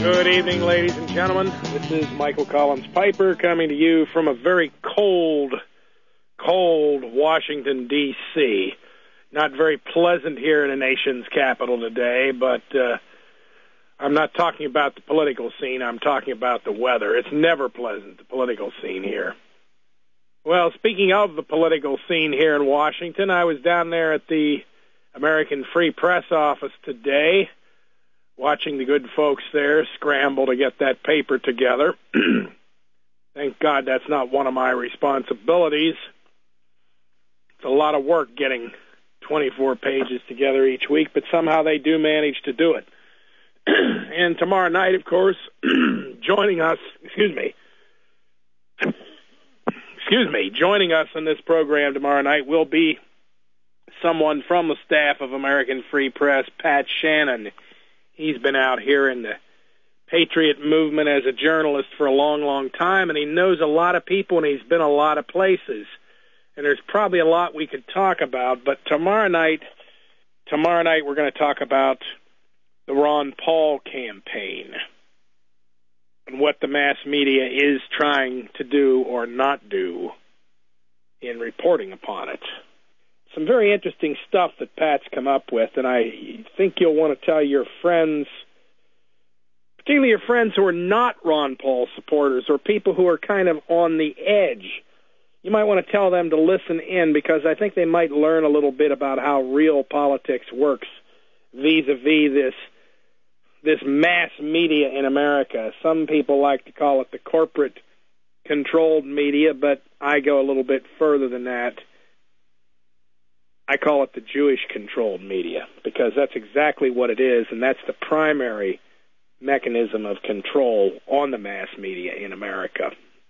Good evening, ladies and gentlemen. This is Michael Collins Piper coming to you from a very cold Washington, D.C. Not very pleasant here in the nation's capital today, but I'm not talking about the political scene. I'm talking about the weather. It's never pleasant, the political scene here. Well, speaking of the political scene here in Washington, I was down there at the American Free Press office today, watching the good folks there scramble to get that paper together. Thank God that's not one of my responsibilities. It's a lot of work getting 24 pages together each week, but somehow they do manage to do it. And tomorrow night, of course, joining us in this program tomorrow night will be someone from the staff of American Free Press, Pat Shannon. He's been out here in the Patriot movement as a journalist for a long, long time, and he knows a lot of people, and he's been a lot of places. And there's probably a lot we could talk about, but tomorrow night we're going to talk about the Ron Paul campaign and what the mass media is trying to do or not do in reporting upon it. Some very interesting stuff that Pat's come up with, and I think you'll want to tell your friends, particularly your friends who are not Ron Paul supporters or people who are kind of on the edge. You might want to tell them to listen in, because I think they might learn a little bit about how real politics works vis-a-vis this mass media in America. Some people like to call it the corporate-controlled media, but I go a little bit further than that. I call it the Jewish-controlled media, because that's exactly what it is, and that's the primary mechanism of control on the mass media in America.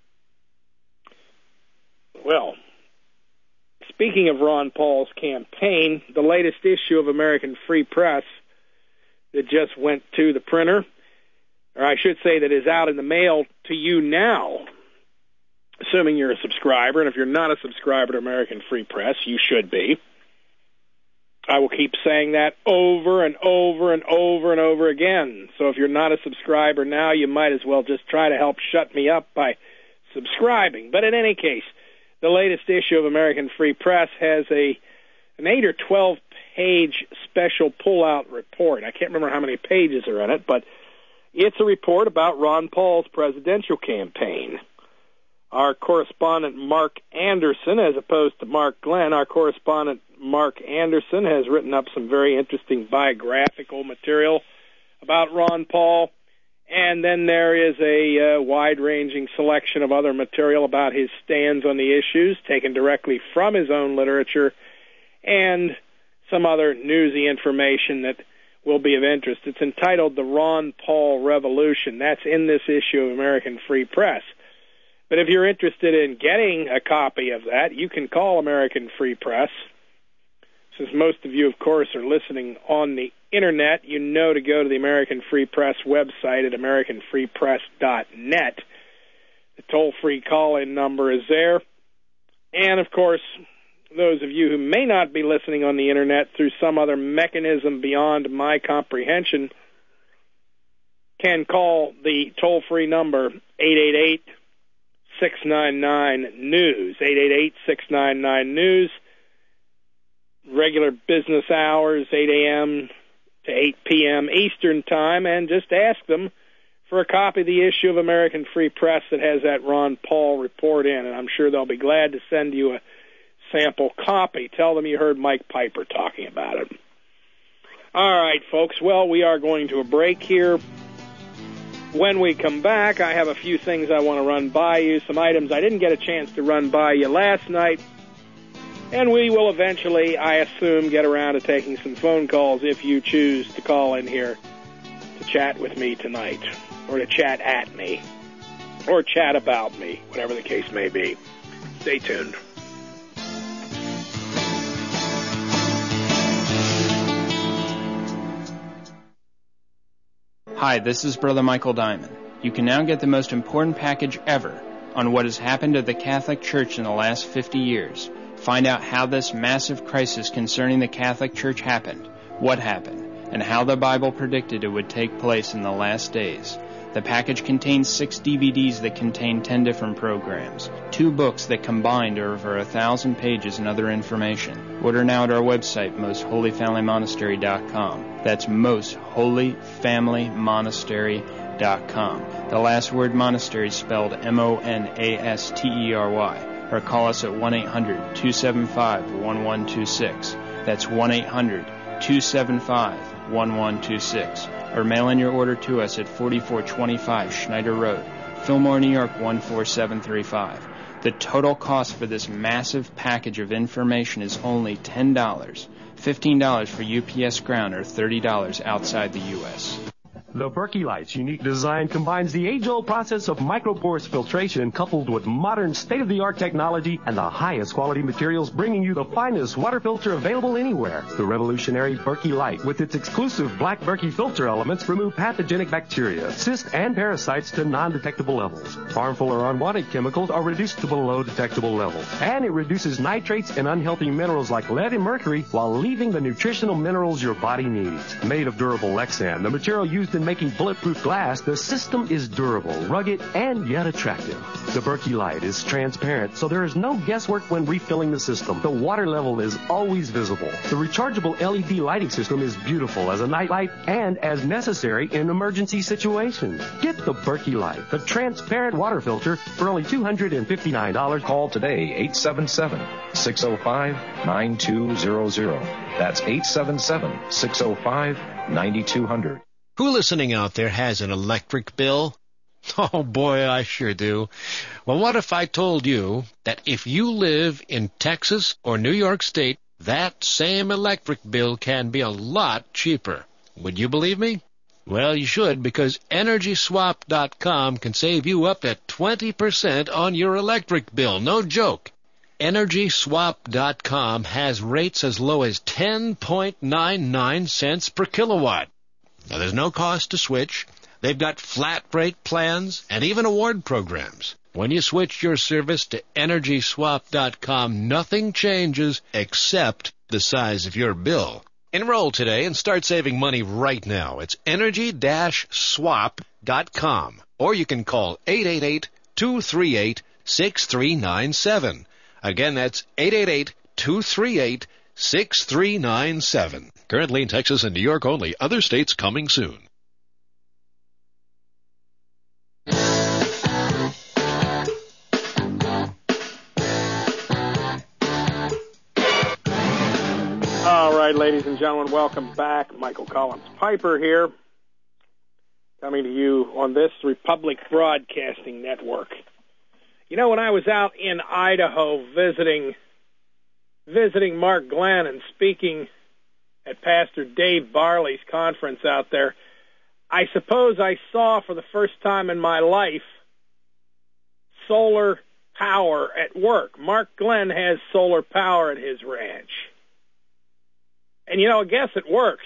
Well, speaking of Ron Paul's campaign, the latest issue of American Free Press that just went to the printer, or I should say that is out in the mail to you now, assuming you're a subscriber, and if you're not a subscriber to American Free Press, you should be. I will keep saying that over and over and over and over again. So if you're not a subscriber now, you might as well just try to help shut me up by subscribing. But in any case, the latest issue of American Free Press has an 8 or 12-page special pull-out report. I can't remember how many pages are in it, but it's a report about Ron Paul's presidential campaign. Our correspondent, Mark Anderson, as opposed to Mark Glenn, our correspondent, Mark Anderson, has written up some very interesting biographical material about Ron Paul. And then there is a wide-ranging selection of other material about his stands on the issues, taken directly from his own literature, and some other newsy information that will be of interest. It's entitled The Ron Paul Revolution. That's in this issue of American Free Press. But if you're interested in getting a copy of that, you can call American Free Press. Since most of you, of course, are listening on the Internet, you know to go to the American Free Press website at americanfreepress.net. The toll-free call-in number is there. And, of course, those of you who may not be listening on the Internet through some other mechanism beyond my comprehension can call the toll-free number 888-699-NEWS, 888-699-NEWS. Regular business hours, 8 a.m. to 8 p.m. Eastern Time, and just ask them for a copy of the issue of American Free Press that has that Ron Paul report in, and I'm sure they'll be glad to send you a sample copy. Tell them you heard Mike Piper talking about it. All right, folks, well, we are going to a break here. When we come back, I have a few things I want to run by you, some items I didn't get a chance to run by you last night. And we will eventually, I assume, get around to taking some phone calls if you choose to call in here to chat with me tonight, or to chat at me, or chat about me, whatever the case may be. Stay tuned. Hi, this is Brother Michael Diamond. You can now get the most important package ever on what has happened to the Catholic Church in the last 50 years. Find out how this massive crisis concerning the Catholic Church happened, what happened, and how the Bible predicted it would take place in the last days. The package contains 6 DVDs that contain 10 different programs, 2 books that combined are over 1,000 pages and other information. Order now at our website, mostholyfamilymonastery.com. That's mostholyfamilymonastery.com. The last word monastery is spelled Monastery, or call us at 1-800-275-1126. That's 1-800-275-1126. Or mail in your order to us at 4425 Schneider Road, Fillmore, New York 14735. The total cost for this massive package of information is only $10, $15 for UPS Ground, or $30 outside the U.S. The Berkey Light's unique design combines the age-old process of microporous filtration coupled with modern state-of-the-art technology and the highest quality materials, bringing you the finest water filter available anywhere. The revolutionary Berkey Light, with its exclusive black Berkey filter elements, remove pathogenic bacteria, cysts, and parasites to non-detectable levels. Harmful or unwanted chemicals are reduced to below detectable levels. And it reduces nitrates and unhealthy minerals like lead and mercury while leaving the nutritional minerals your body needs. Made of durable Lexan, the material used in making bulletproof glass, the system is durable, rugged, and yet attractive. The Berkey Light is transparent, so there is no guesswork when refilling the system. The water level is always visible. The rechargeable LED lighting system is beautiful as a night light and as necessary in emergency situations. Get the Berkey Light, the transparent water filter, for only $259. Call today, 877-605-9200. That's 877-605-9200. Who listening out there has an electric bill? Oh boy, I sure do. Well, what if I told you that if you live in Texas or New York State, that same electric bill can be a lot cheaper? Would you believe me? Well, you should, because EnergySwap.com can save you up to 20% on your electric bill. No joke. EnergySwap.com has rates as low as 10.99 cents per kilowatt. Now, there's no cost to switch. They've got flat rate plans and even award programs. When you switch your service to EnergySwap.com, nothing changes except the size of your bill. Enroll today and start saving money right now. It's Energy-Swap.com. Or you can call 888-238-6397. Again, that's 888-238-6397. Currently in Texas and New York only. Other states coming soon. All right, ladies and gentlemen, welcome back. Michael Collins Piper here, coming to you on this Republic Broadcasting Network. You know, when I was out in Idaho visiting Mark Glenn and speaking at Pastor Dave Barley's conference out there, I suppose I saw for the first time in my life solar power at work. Mark Glenn has solar power at his ranch. And, you know, I guess it works.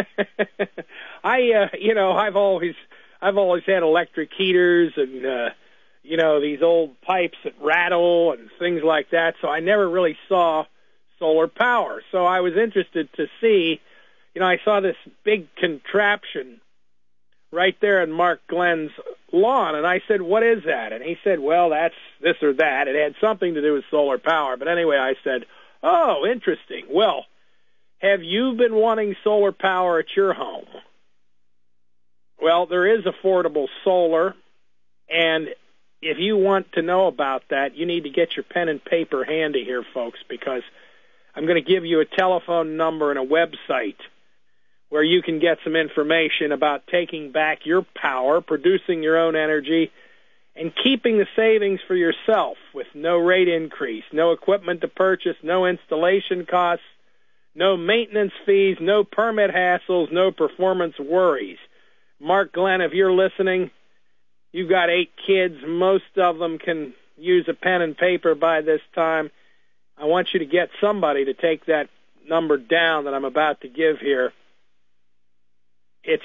I've always had electric heaters and, these old pipes that rattle and things like that, so I never really saw solar power. So I was interested to see, I saw this big contraption right there in Mark Glenn's lawn, and I said, what is that? And he said, well, that's this or that. It had something to do with solar power. But anyway, I said, oh, interesting. Well, have you been wanting solar power at your home? Well, there is affordable solar, and if you want to know about that, you need to get your pen and paper handy here, folks, because I'm going to give you a telephone number and a website where you can get some information about taking back your power, producing your own energy, and keeping the savings for yourself with no rate increase, no equipment to purchase, no installation costs, no maintenance fees, no permit hassles, no performance worries. Mark Glenn, if you're listening, you've got 8 kids. Most of them can use a pen and paper by this time. I want you to get somebody to take that number down that I'm about to give here. It's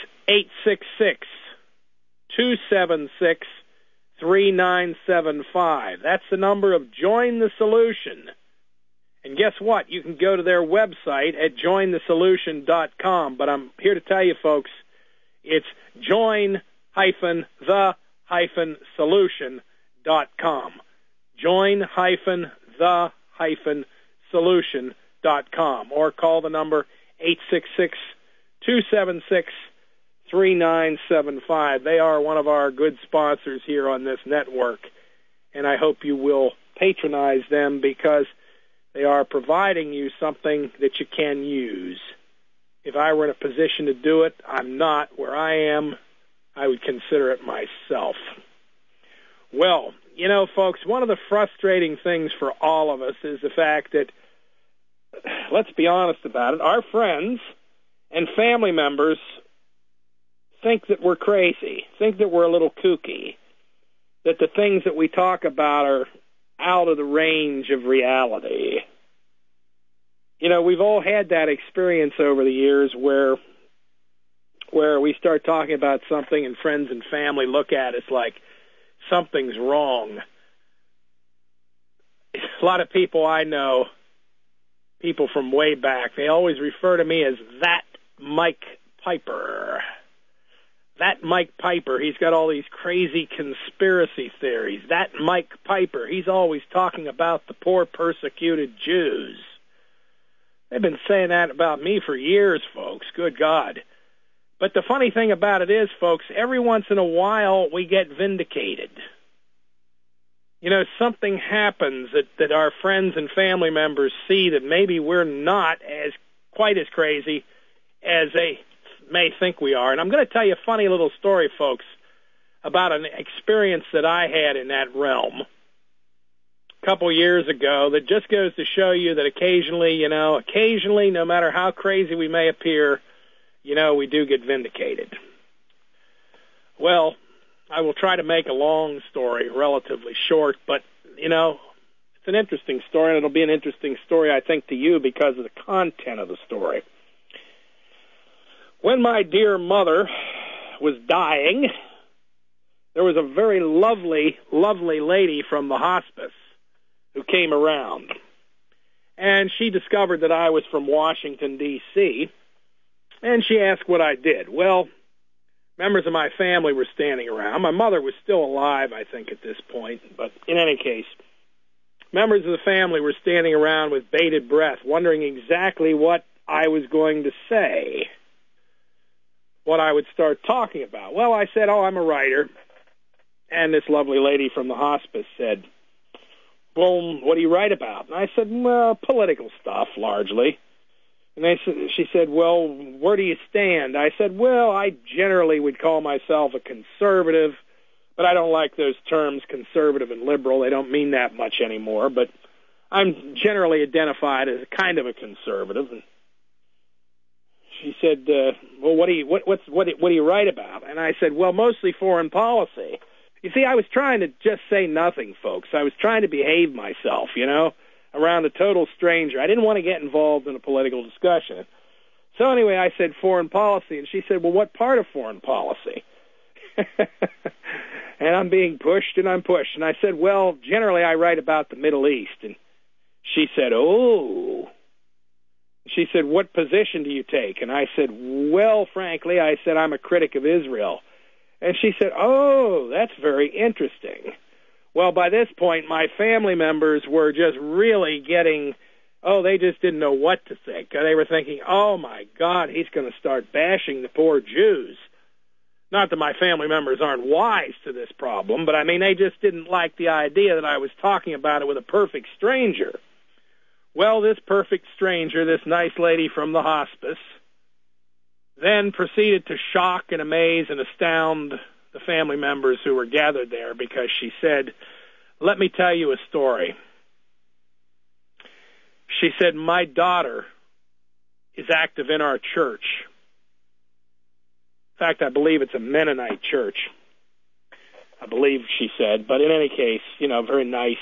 866-276-3975. That's the number of Join the Solution. And guess what? You can go to their website at jointhesolution.com. But I'm here to tell you, folks, it's join-the-solution.com. Join-the-solution.com. Or call the number 866-276-3975. They are one of our good sponsors here on this network, and I hope you will patronize them because they are providing you something that you can use. If I were in a position to do it, I'm not. Where I am, I would consider it myself. Well, you know, folks, one of the frustrating things for all of us is the fact that, let's be honest about it, our friends and family members think that we're crazy, think that we're a little kooky, that the things that we talk about are out of the range of reality. You know, we've all had that experience over the years where we start talking about something and friends and family look at us like something's wrong. A lot of people I know, people from way back, they always refer to me as that Mike Piper. That Mike Piper, he's got all these crazy conspiracy theories. That Mike Piper, he's always talking about the poor persecuted Jews. They've been saying that about me for years, folks. Good God. But the funny thing about it is, folks, every once in a while we get vindicated. You know, something happens that our friends and family members see that maybe we're not quite as crazy as they may think we are. And I'm going to tell you a funny little story, folks, about an experience that I had in that realm a couple years ago that just goes to show you that occasionally, no matter how crazy we may appear, we do get vindicated. Well, I will try to make a long story relatively short, but, it's an interesting story, and it'll be an interesting story, I think, to you because of the content of the story. When my dear mother was dying, there was a very lovely, lovely lady from the hospice who came around. And she discovered that I was from Washington, D.C., and she asked what I did. Well, members of my family were standing around. My mother was still alive, I think, at this point, but in any case, members of the family were standing around with bated breath, wondering exactly what I was going to say, what I would start talking about. Well, I said, I'm a writer. And this lovely lady from the hospice said, well, what do you write about? And I said, well, political stuff, largely. And she said, well, where do you stand? I said, well, I generally would call myself a conservative, but I don't like those terms, conservative and liberal. They don't mean that much anymore, but I'm generally identified as kind of a conservative. And she said, well, what do you write about? And I said, well, mostly foreign policy. You see, I was trying to just say nothing, folks. I was trying to behave myself, around a total stranger. I didn't want to get involved in a political discussion. So anyway, I said foreign policy, and she said, well, what part of foreign policy? And I'm being pushed, and I'm pushed. And I said, well, generally I write about the Middle East. And she said, oh. She said, what position do you take? And I said, well, frankly, I said, I'm a critic of Israel. And she said, oh, that's very interesting. Well, by this point, my family members were just really getting, they just didn't know what to think. They were thinking, oh, my God, he's going to start bashing the poor Jews. Not that my family members aren't wise to this problem, but, they just didn't like the idea that I was talking about it with a perfect stranger. Well, this perfect stranger, this nice lady from the hospice, then proceeded to shock and amaze and astound the family members who were gathered there because she said, let me tell you a story. She said, my daughter is active in our church. In fact, I believe it's a Mennonite church. I believe she said, but in any case, very nice,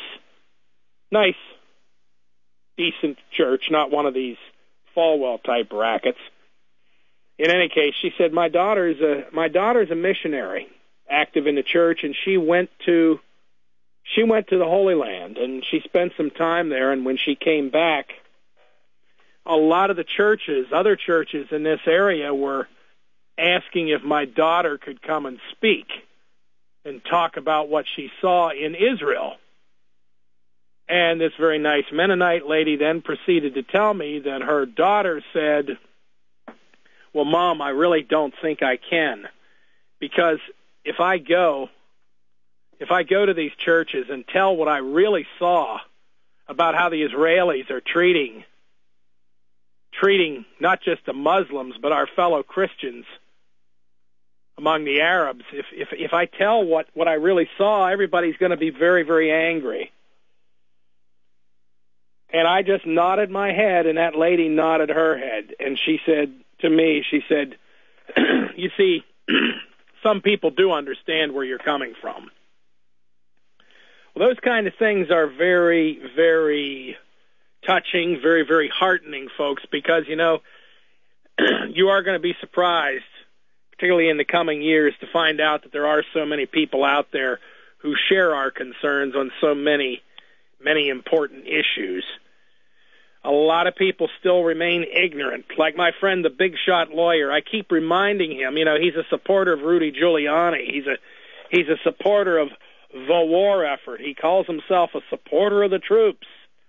decent church, not one of these Falwell-type rackets. In any case, she said, my daughter's a missionary, active in the church, and she went to she went to the Holy Land, and she spent some time there, and when she came back, a lot of the churches, other churches in this area, were asking if my daughter could come and speak and talk about what she saw in Israel. And this very nice Mennonite lady then proceeded to tell me that her daughter said, well, Mom, I really don't think I can, because if I go to these churches and tell what I really saw about how the Israelis are treating not just the Muslims, but our fellow Christians among the Arabs, if I tell what I really saw, everybody's going to be very, very angry. And I just nodded my head, and that lady nodded her head, and she said to me, she said, you see, some people do understand where you're coming from. Well, those kind of things are very, very touching, very, very heartening, folks, because, you know, you are going to be surprised, particularly in the coming years, to find out that there are so many people out there who share our concerns on so many, many important issues. A lot of people still remain ignorant. Like my friend, the big shot lawyer, I keep reminding him, you know, he's a supporter of Rudy Giuliani. He's a supporter of the war effort. He calls himself a supporter of the troops.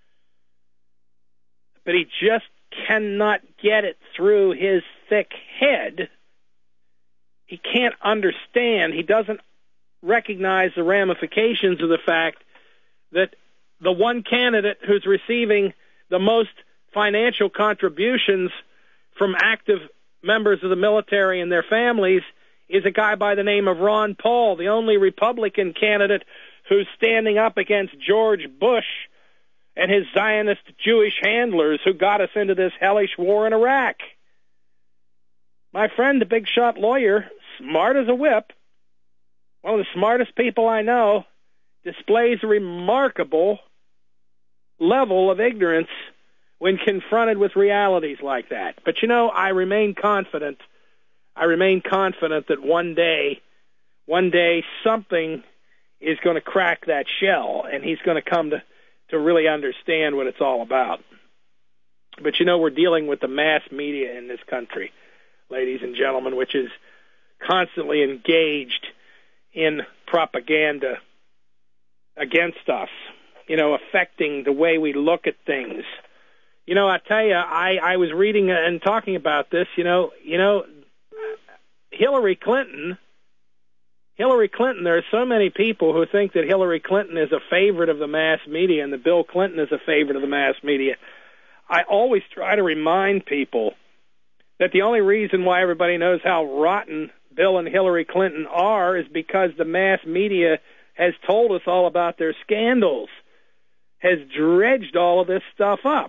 But he just cannot get it through his thick head. He can't understand. He doesn't recognize the ramifications of the fact that the one candidate who's receiving the most financial contributions from active members of the military and their families is a guy by the name of Ron Paul, the only Republican candidate who's standing up against George Bush and his Zionist Jewish handlers who got us into this hellish war in Iraq. My friend, the big shot lawyer, smart as a whip, one of the smartest people I know, displays a remarkable level of ignorance when confronted with realities like that. But, you know, I remain confident that one day something is going to crack that shell, and he's going to come to really understand what it's all about. But, you know, we're dealing with the mass media in this country, ladies and gentlemen, which is constantly engaged in propaganda against us, you know, affecting the way we look at things. You know, I tell you, I was reading and talking about this, you know, Hillary Clinton, there are so many people who think that Hillary Clinton is a favorite of the mass media and that Bill Clinton is a favorite of the mass media. I always try to remind people that the only reason why everybody knows how rotten Bill and Hillary Clinton are is because the mass media has told us all about their scandals, has dredged all of this stuff up.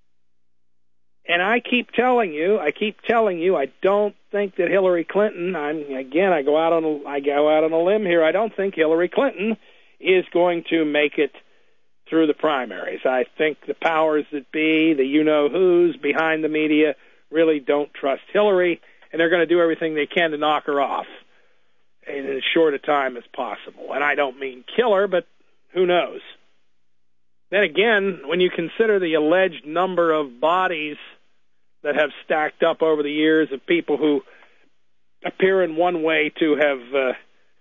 And I keep telling you, I don't think that Hillary Clinton, I go out on a limb here, I don't think Hillary Clinton is going to make it through the primaries. I think the powers that be, the you-know-who's behind the media, really don't trust Hillary, and they're going to do everything they can to knock her off in as short a time as possible. And I don't mean kill her, but who knows? Then again, when you consider the alleged number of bodies that have stacked up over the years of people who appear in one way to have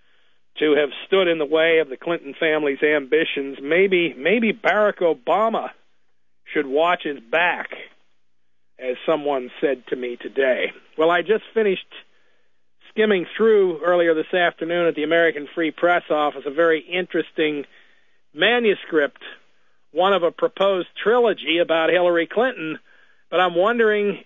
stood in the way of the Clinton family's ambitions, maybe Barack Obama should watch his back, as someone said to me today. Well, I just finished skimming through earlier this afternoon at the American Free Press office a very interesting manuscript, one of a proposed trilogy about Hillary Clinton. But I'm wondering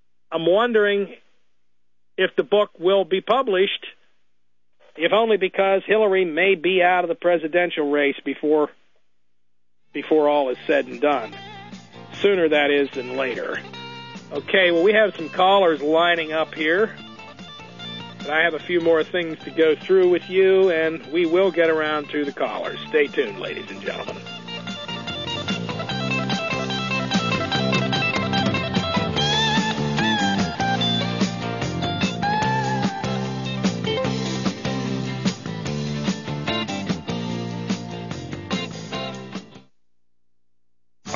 if the book will be published, if only because Hillary may be out of the presidential race before all is said and done. Sooner, that is, than later. Okay, well, we have some callers lining up here. But I have a few more things to go through with you, and we will get around to the callers. Stay tuned, ladies and gentlemen.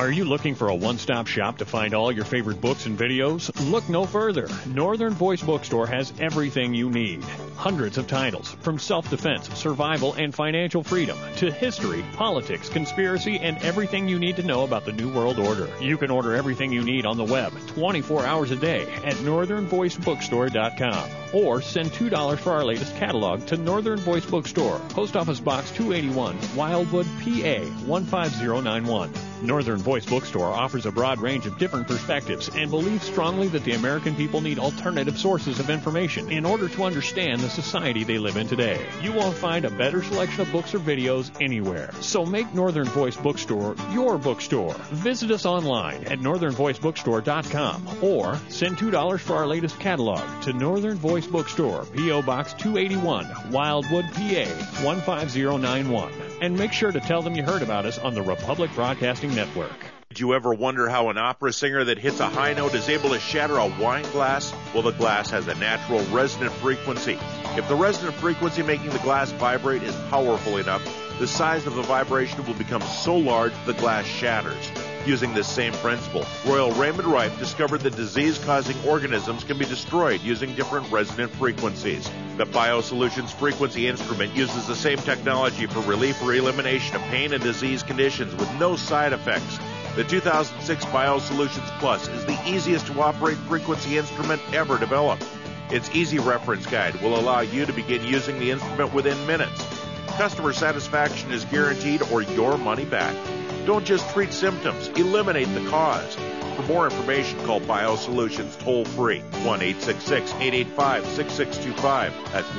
Are you looking for a one-stop shop to find all your favorite books and videos? Look no further. Northern Voice Bookstore has everything you need. Hundreds of titles, from self-defense, survival, and financial freedom, to history, politics, conspiracy, and everything you need to know about the New World Order. You can order everything you need on the web 24 hours a day at northernvoicebookstore.com. Or send $2 for our latest catalog to Northern Voice Bookstore, Post Office Box 281, Wildwood, PA 15091. Northern Voice Bookstore offers a broad range of different perspectives and believes strongly that the American people need alternative sources of information in order to understand the society they live in today. You won't find a better selection of books or videos anywhere. So make Northern Voice Bookstore your bookstore. Visit us online at northernvoicebookstore.com or send $2 for our latest catalog to Northern Voice Bookstore, P.O. Box 281, Wildwood, PA 15091. And make sure to tell them you heard about us on the Republic Broadcasting Network. Did you ever wonder how an opera singer that hits a high note is able to shatter a wine glass? Well, the glass has a natural resonant frequency. If the resonant frequency making the glass vibrate is powerful enough, the size of the vibration will become so large the glass shatters. Using this same principle, Royal Raymond Rife discovered that disease-causing organisms can be destroyed using different resonant frequencies. The BioSolutions frequency instrument uses the same technology for relief or elimination of pain and disease conditions with no side effects. The 2006 BioSolutions Plus is the easiest to operate frequency instrument ever developed. Its easy reference guide will allow you to begin using the instrument within minutes. Customer satisfaction is guaranteed or your money back. Don't just treat symptoms, eliminate the cause. For more information, call BioSolutions toll-free, 1-866-885-6625. That's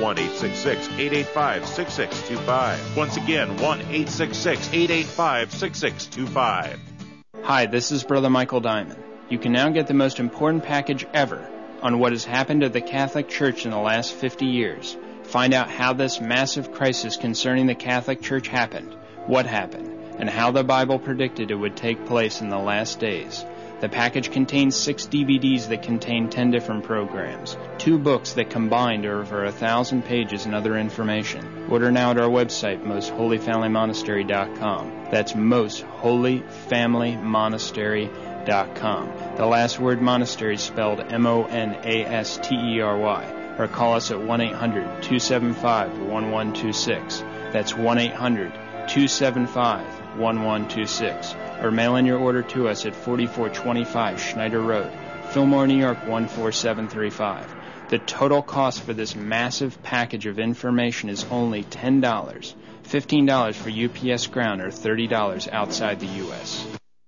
1-866-885-6625. Once again, 1-866-885-6625. Hi, this is Brother Michael Diamond. You can now get the most important package ever on what has happened to the Catholic Church in the last 50 years. Find out how this massive crisis concerning the Catholic Church happened, what happened, and how the Bible predicted it would take place in the last days. The package contains 6 DVDs that contain 10 different programs, 2 books that combined are over 1,000 pages and other information. Order now at our website, mostholyfamilymonastery.com. That's mostholyfamilymonastery.com. The last word monastery is spelled MONASTERY. Or call us at 1-800-275-1126. That's 1-800-275-1126. Or mail in your order to us at 4425 Schneider Road, Fillmore, New York 14735. The total cost for this massive package of information is only $10, $15 for UPS Ground, or $30 outside the U.S.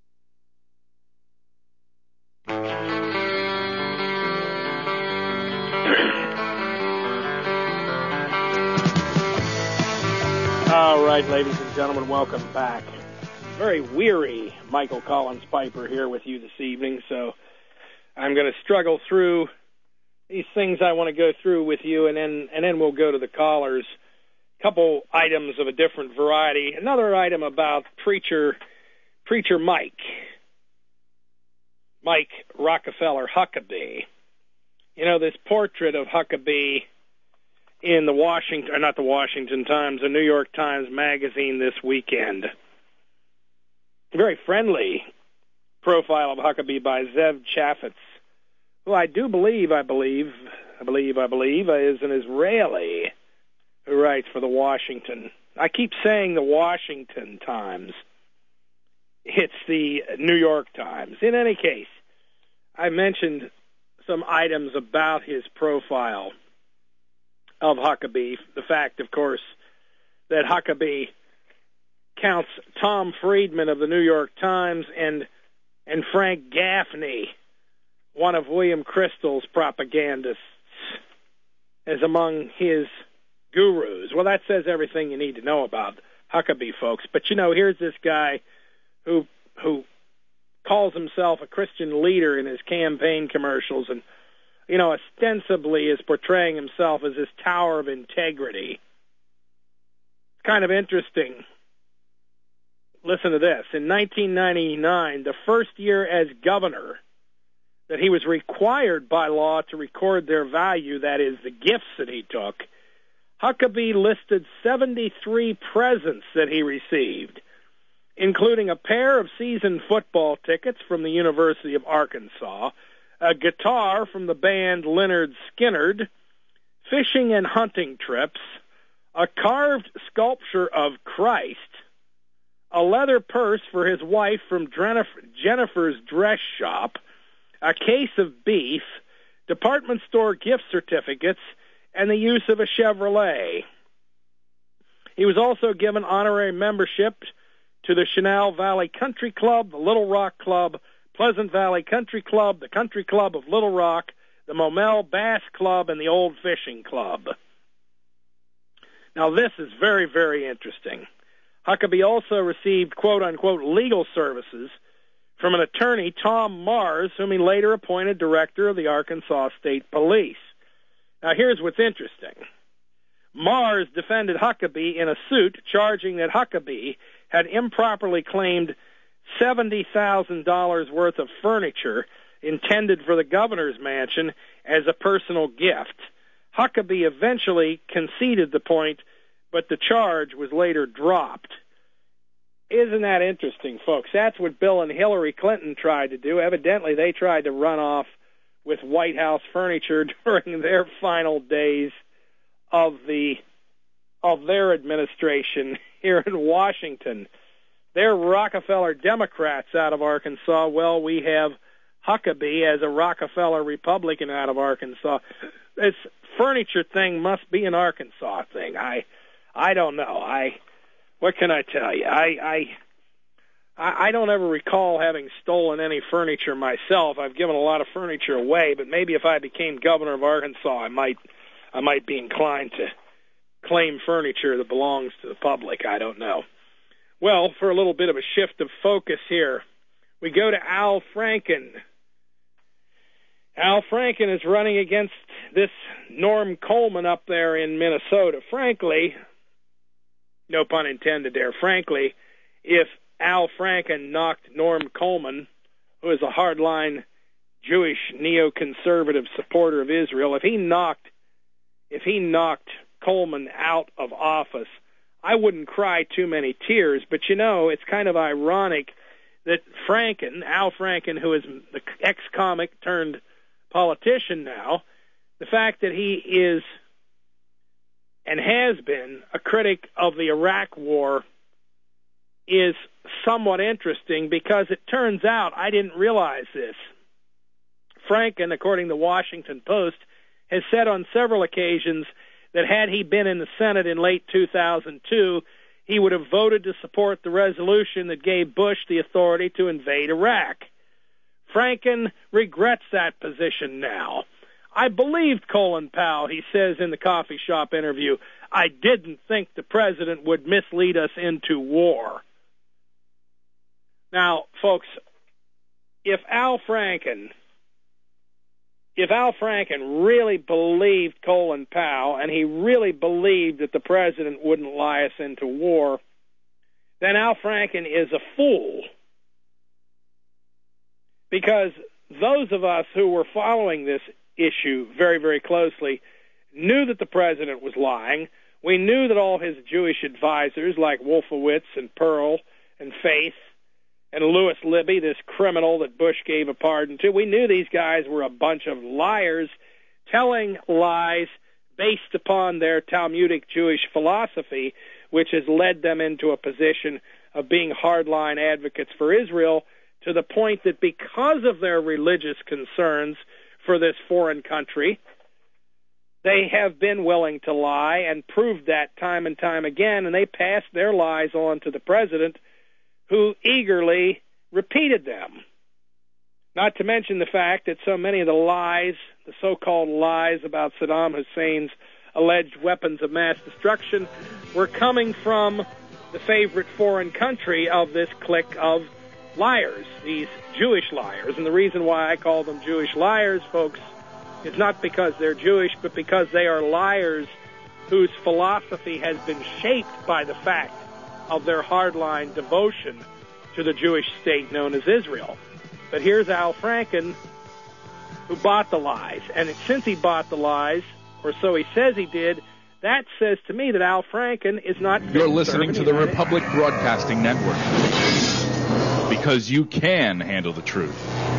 All right, ladies and gentlemen, welcome back. Very weary Michael Collins Piper here with you this evening, so I'm going to struggle through these things I want to go through with you, and then we'll go to the callers. A couple items of a different variety. Another item about Preacher Mike Rockefeller Huckabee. You know, this portrait of Huckabee in the the New York Times Magazine this weekend. A very friendly profile of Huckabee by Zev Chaffetz, who I believe is an Israeli who writes for the Washington. I keep saying the Washington Times. It's the New York Times. In any case, I mentioned some items about his profile of Huckabee. The fact, of course, that Huckabee counts Tom Friedman of the New York Times and Frank Gaffney, one of William Crystal's propagandists, as among his gurus. Well, that says everything you need to know about Huckabee, folks. But, you know, here's this guy who calls himself a Christian leader in his campaign commercials and, you know, ostensibly is portraying himself as this tower of integrity. It's kind of interesting. Listen to this. In 1999, the first year as governor, that he was required by law to record their value, that is, the gifts that he took, Huckabee listed 73 presents that he received. including a pair of season football tickets from the University of Arkansas, a guitar from the band Lynyrd Skynyrd, fishing and hunting trips, a carved sculpture of Christ, a leather purse for his wife from Jennifer's Dress Shop, a case of beef, department store gift certificates, and the use of a Chevrolet. He was also given honorary membership to the Chenal Valley Country Club, the Little Rock Club, Pleasant Valley Country Club, the Country Club of Little Rock, the Momel Bass Club, and the Old Fishing Club. Now, this is very, very interesting. Huckabee also received, quote-unquote, legal services from an attorney, Tom Mars, whom he later appointed director of the Arkansas State Police. Now, here's what's interesting. Mars defended Huckabee in a suit charging that Huckabee had improperly claimed $70,000 worth of furniture intended for the governor's mansion as a personal gift. Huckabee eventually conceded the point, but the charge was later dropped. Isn't that interesting, folks? That's what Bill and Hillary Clinton tried to do. Evidently, they tried to run off with White House furniture during their final days of their administration here in Washington. They're Rockefeller Democrats out of Arkansas. Well, we have Huckabee as a Rockefeller Republican out of Arkansas. This furniture thing must be an Arkansas thing. I don't know. What can I tell you? I don't ever recall having stolen any furniture myself. I've given a lot of furniture away, but maybe if I became governor of Arkansas, I might be inclined to claim furniture that belongs to the public. I don't know. Well, for a little bit of a shift of focus here, we go to Al Franken. Al Franken is running against this Norm Coleman up there in Minnesota. Frankly, no pun intended there, frankly, if Al Franken knocked Norm Coleman, who is a hardline Jewish neoconservative supporter of Israel, if he knocked Coleman out of office, I wouldn't cry too many tears. But, it's kind of ironic that Al Franken, who is the ex-comic turned politician now, the fact that he is and has been a critic of the Iraq War is somewhat interesting, because it turns out, I didn't realize this, Franken, according to the Washington Post, has said on several occasions that had he been in the Senate in late 2002, he would have voted to support the resolution that gave Bush the authority to invade Iraq. Franken regrets that position now. I believed Colin Powell, he says in the coffee shop interview. I didn't think the president would mislead us into war. Now, folks, if Al Franken really believed Colin Powell, and he really believed that the president wouldn't lie us into war, then Al Franken is a fool. Because those of us who were following this issue very, very closely knew that the president was lying. We knew that all his Jewish advisors, like Wolfowitz and Pearl and Faith and Louis Libby, this criminal that Bush gave a pardon to, we knew these guys were a bunch of liars telling lies based upon their Talmudic Jewish philosophy, which has led them into a position of being hardline advocates for Israel, to the point that because of their religious concerns for this foreign country, they have been willing to lie and proved that time and time again, and they passed their lies on to the president, who eagerly repeated them. Not to mention the fact that so many of the lies, the so-called lies about Saddam Hussein's alleged weapons of mass destruction, were coming from the favorite foreign country of this clique of liars, these Jewish liars. And the reason why I call them Jewish liars, folks, is not because they're Jewish, but because they are liars whose philosophy has been shaped by the fact of their hardline devotion to the Jewish state known as Israel. But here's Al Franken, who bought the lies. And since he bought the lies, or so he says he did, that says to me that Al Franken is not... You're listening to the Republic Broadcasting Network. because you can handle the truth.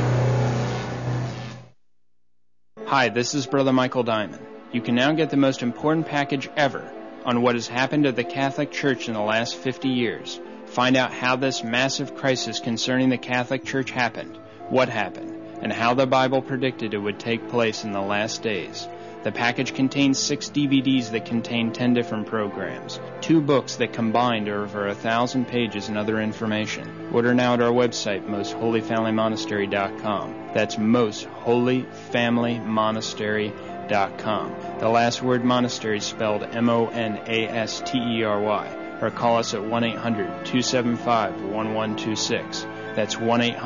Hi, this is Brother Michael Diamond. You can now get the most important package ever on what has happened to the Catholic Church in the last 50 years. Find out how this massive crisis concerning the Catholic Church happened, what happened, and how the Bible predicted it would take place in the last days. The package contains 6 DVDs that contain 10 different programs, 2 books that combined are over 1,000 pages and other information. Order now at our website, mostholyfamilymonastery.com. That's mostholyfamilymonastery.com. The last word monastery is spelled MONASTERY. Or call us at 1-800-275-1126. That's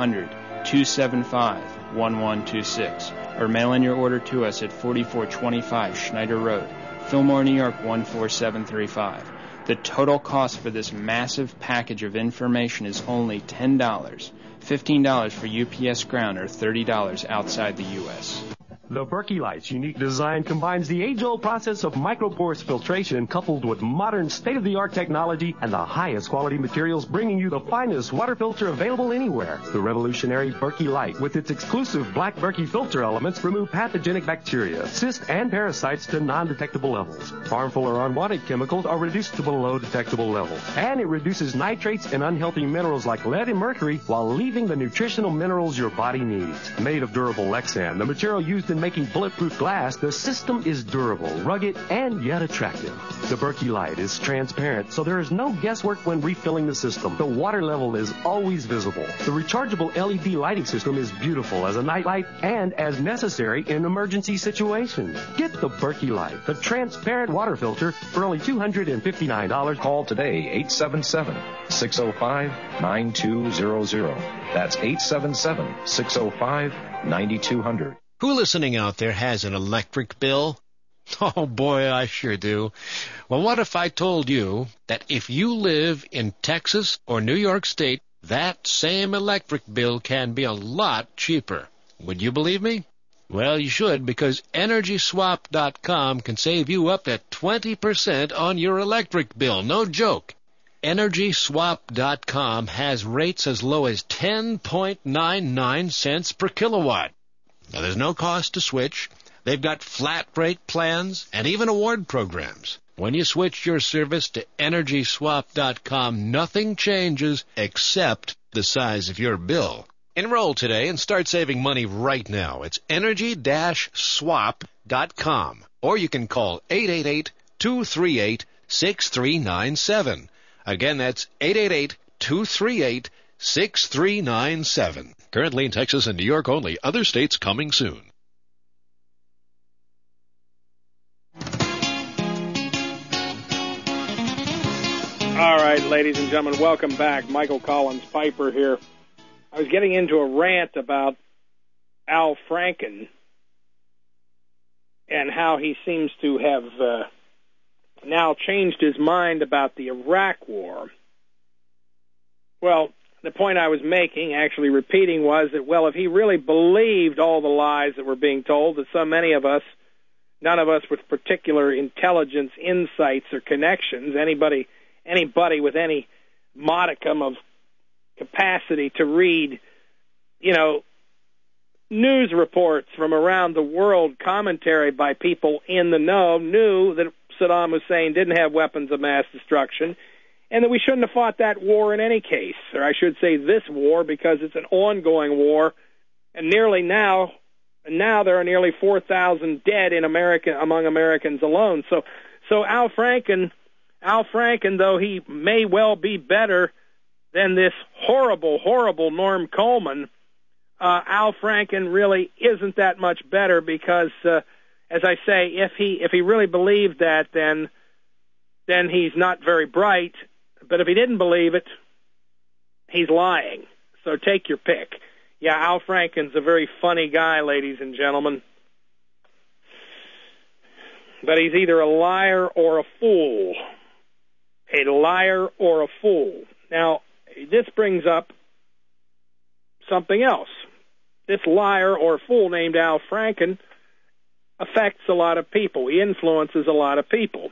1-800-275-1126. Or mail in your order to us at 4425 Schneider Road, Fillmore, New York 14735. The total cost for this massive package of information is only $10, $15 for UPS Ground, or $30 outside the U.S. The Berkey Light's unique design combines the age-old process of microporous filtration coupled with modern state-of-the-art technology and the highest quality materials, bringing you the finest water filter available anywhere. The revolutionary Berkey Light, with its exclusive black Berkey filter elements, remove pathogenic bacteria, cysts, and parasites to non-detectable levels. Harmful or unwanted chemicals are reduced to below detectable levels. And it reduces nitrates and unhealthy minerals like lead and mercury while leaving the nutritional minerals your body needs. Made of durable Lexan, the material used in making bulletproof glass, the system is durable, rugged, and yet attractive. The Berkey Light is transparent, so there is no guesswork when refilling the system. The water level is always visible. The rechargeable LED lighting system is beautiful as a night light and as necessary in emergency situations. Get the Berkey Light, the transparent water filter, for only $259. Call today, 877-605-9200. That's 877-605-9200. Who listening out there has an electric bill? Oh boy, I sure do. Well, what if I told you that if you live in Texas or New York State, that same electric bill can be a lot cheaper? Would you believe me? Well, you should, because EnergySwap.com can save you up to 20% on your electric bill. No joke. EnergySwap.com has rates as low as 10.99 cents per kilowatt. Now, there's no cost to switch. They've got flat rate plans and even award programs. When you switch your service to EnergySwap.com, nothing changes except the size of your bill. Enroll today and start saving money right now. It's Energy-Swap.com. Or you can call 888-238-6397. Again, that's 888-238-6397. Currently in Texas and New York only. Other states coming soon. All right, ladies and gentlemen, welcome back. Michael Collins Piper here. I was getting into a rant about Al Franken and how he seems to have now changed his mind about the Iraq War. Well, the point I was making, actually repeating, was that, well, if he really believed all the lies that were being told, that so many of us, none of us with particular intelligence, insights, or connections, anybody with any modicum of capacity to read, news reports from around the world, commentary by people in the know, knew that Saddam Hussein didn't have weapons of mass destruction, and that we shouldn't have fought that war in any case, or I should say this war, because it's an ongoing war, and now there are nearly 4,000 dead among Americans alone. So Al Franken, though he may well be better than this horrible, horrible Norm Coleman, Al Franken really isn't that much better, because, as I say, if he really believed that, then he's not very bright. But if he didn't believe it, he's lying. So take your pick. Yeah, Al Franken's a very funny guy, ladies and gentlemen. But he's either a liar or a fool. A liar or a fool. Now, this brings up something else. This liar or fool named Al Franken affects a lot of people. He influences a lot of people.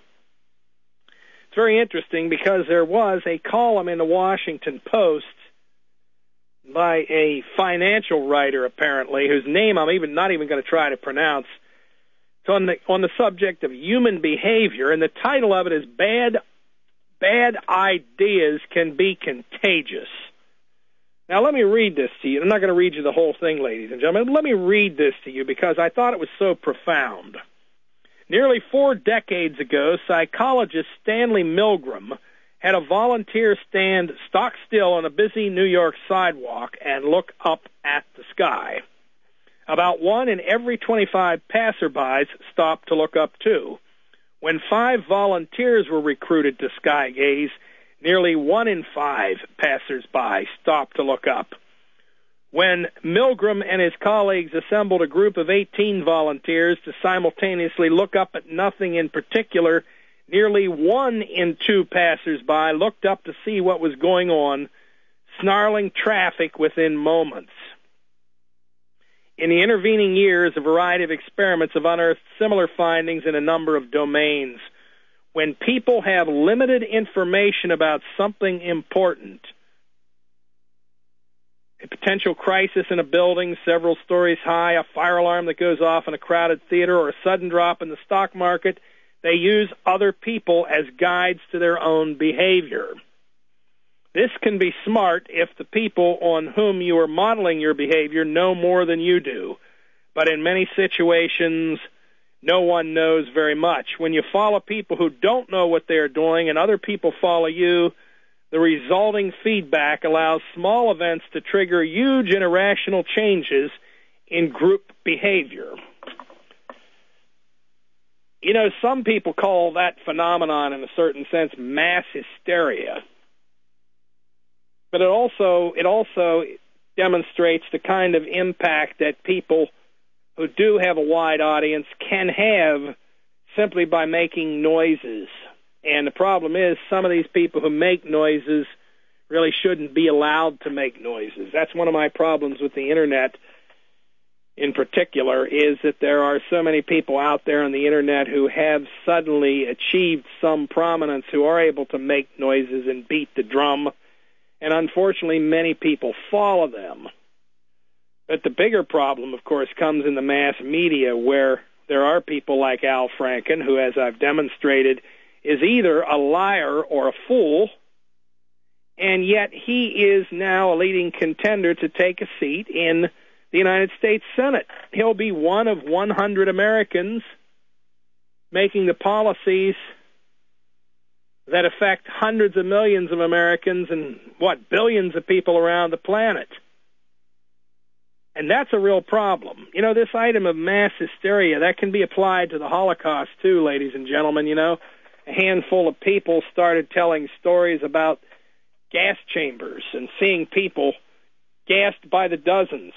It's very interesting because there was a column in the Washington Post by a financial writer, apparently, whose name I'm not even going to try to pronounce. It's on the subject of human behavior, and the title of it is Bad Ideas Can Be Contagious. Now, let me read this to you. I'm not going to read you the whole thing, ladies and gentlemen. Let me read this to you because I thought it was so profound. Nearly 4 decades ago, psychologist Stanley Milgram had a volunteer stand stock still on a busy New York sidewalk and look up at the sky. About 1 in every 25 passerbys stopped to look up, too. When 5 volunteers were recruited to sky gaze, nearly 1 in 5 passersby stopped to look up. When Milgram and his colleagues assembled a group of 18 volunteers to simultaneously look up at nothing in particular, nearly 1 in 2 passersby looked up to see what was going on, snarling traffic within moments. In the intervening years, a variety of experiments have unearthed similar findings in a number of domains. When people have limited information about something important, a potential crisis in a building several stories high, a fire alarm that goes off in a crowded theater, or a sudden drop in the stock market, they use other people as guides to their own behavior. This can be smart if the people on whom you are modeling your behavior know more than you do. But in many situations, no one knows very much. When you follow people who don't know what they're doing and other people follow you, the resulting feedback allows small events to trigger huge and irrational changes in group behavior. You know, some people call that phenomenon, in a certain sense, mass hysteria. But it also demonstrates the kind of impact that people who do have a wide audience can have simply by making noises. And the problem is some of these people who make noises really shouldn't be allowed to make noises. That's one of my problems with the Internet in particular, is that there are so many people out there on the Internet who have suddenly achieved some prominence, who are able to make noises and beat the drum. And unfortunately, many people follow them. But the bigger problem, of course, comes in the mass media, where there are people like Al Franken, who, as I've demonstrated, is either a liar or a fool, and yet he is now a leading contender to take a seat in the United States Senate. He'll be one of 100 Americans making the policies that affect hundreds of millions of Americans and, billions of people around the planet. And that's a real problem. You know, this item of mass hysteria, that can be applied to the Holocaust, too, ladies and gentlemen. You know, a handful of people started telling stories about gas chambers and seeing people gassed by the dozens,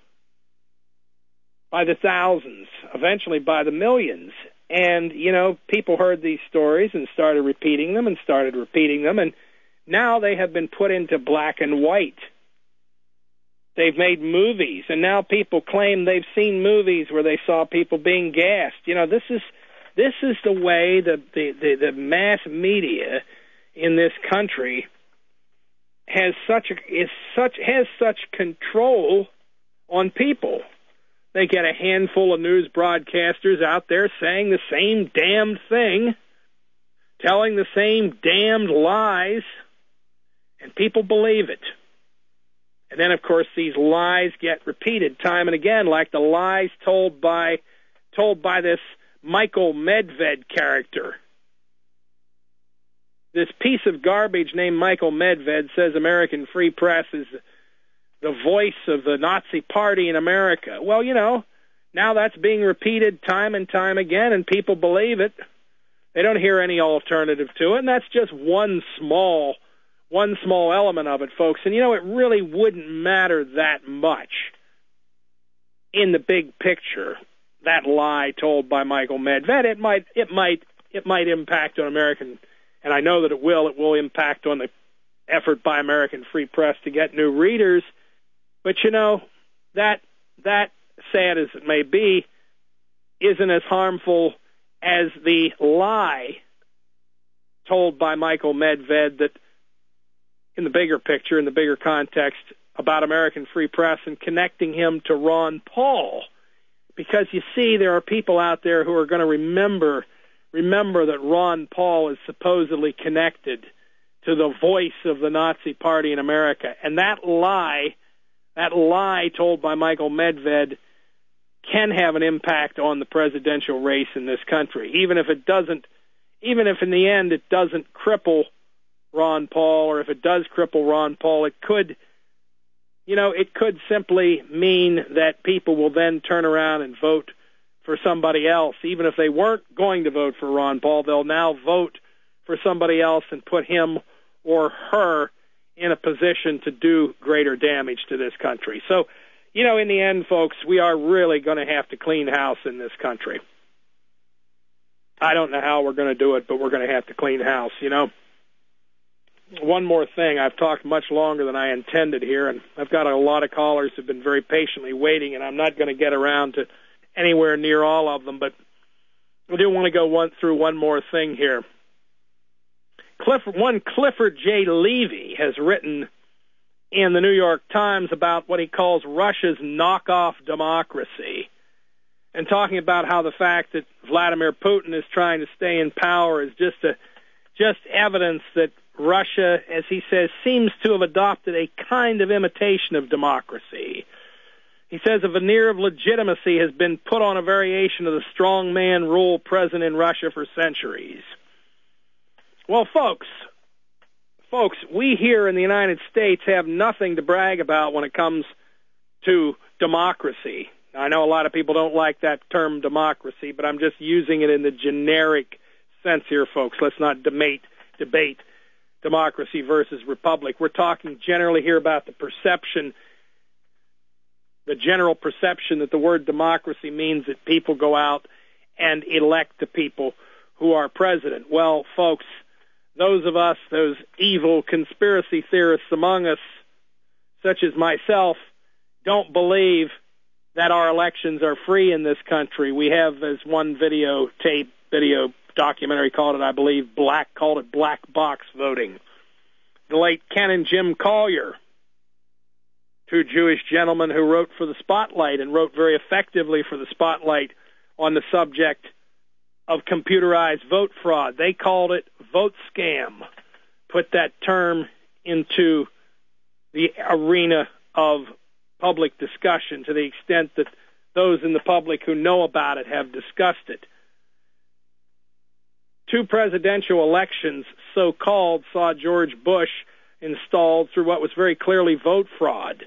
by the thousands, eventually by the millions. And, you know, people heard these stories and started repeating them, and now they have been put into black and white. They've made movies, and now people claim they've seen movies where they saw people being gassed. You know, this is the way the mass media in this country has such control on people. They get a handful of news broadcasters out there saying the same damned thing, telling the same damned lies, and people believe it. And then, of course, these lies get repeated time and again, like the lies told by this Michael Medved character. This piece of garbage named Michael Medved says American Free Press is the voice of the Nazi Party in America. Well, you know, now that's being repeated time and time again, and people believe it. They don't hear any alternative to it, and that's just one small element of it, folks. And, you know, it really wouldn't matter that much in the big picture, that lie told by Michael Medved. It might impact on American, and I know that it will impact on the effort by American Free Press to get new readers. But, you know, that sad as it may be, isn't as harmful as the lie told by Michael Medved that in the bigger picture, in the bigger context, about American Free Press and connecting him to Ron Paul. Because you see, there are people out there who are going to remember that Ron Paul is supposedly connected to the voice of the Nazi Party in America. And that lie told by Michael Medved can have an impact on the presidential race in this country. Even if in the end it doesn't cripple Ron Paul, or if it does cripple Ron Paul, it could simply mean that people will then turn around and vote for somebody else. Even if they weren't going to vote for Ron Paul, they'll now vote for somebody else and put him or her in a position to do greater damage to this country. So, in the end, folks, we are really going to have to clean house in this country. I don't know how we're going to do it, but we're going to have to clean house, One more thing. I've talked much longer than I intended here, and I've got a lot of callers who've been very patiently waiting, and I'm not going to get around to anywhere near all of them, but I do want to go through one more thing here. Clifford J. Levy has written in the New York Times about what he calls Russia's knockoff democracy, and talking about how the fact that Vladimir Putin is trying to stay in power is just evidence that Russia, as he says, seems to have adopted a kind of imitation of democracy. He says a veneer of legitimacy has been put on a variation of the strongman rule present in Russia for centuries. Well, folks, we here in the United States have nothing to brag about when it comes to democracy. I know a lot of people don't like that term democracy, but I'm just using it in the generic sense here, folks. Let's not debate democracy versus republic. We're talking generally here about the general perception that the word democracy means that people go out and elect the people who are president. Well, folks, those of us, those evil conspiracy theorists among us, such as myself, don't believe that our elections are free in this country. We have, as one video documentary called it, I believe, black box voting. The late Ken and Jim Collier, two Jewish gentlemen who wrote for the Spotlight and wrote very effectively for the Spotlight on the subject of computerized vote fraud. They called it vote scam, put that term into the arena of public discussion to the extent that those in the public who know about it have discussed it. Two presidential elections, so-called, saw George Bush installed through what was very clearly vote fraud.